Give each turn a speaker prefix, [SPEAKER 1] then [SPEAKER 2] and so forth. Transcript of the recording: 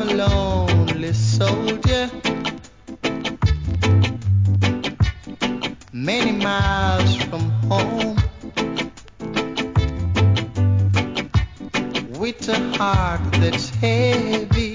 [SPEAKER 1] a lonely soldier, many miles from home, with a heart that's heavy.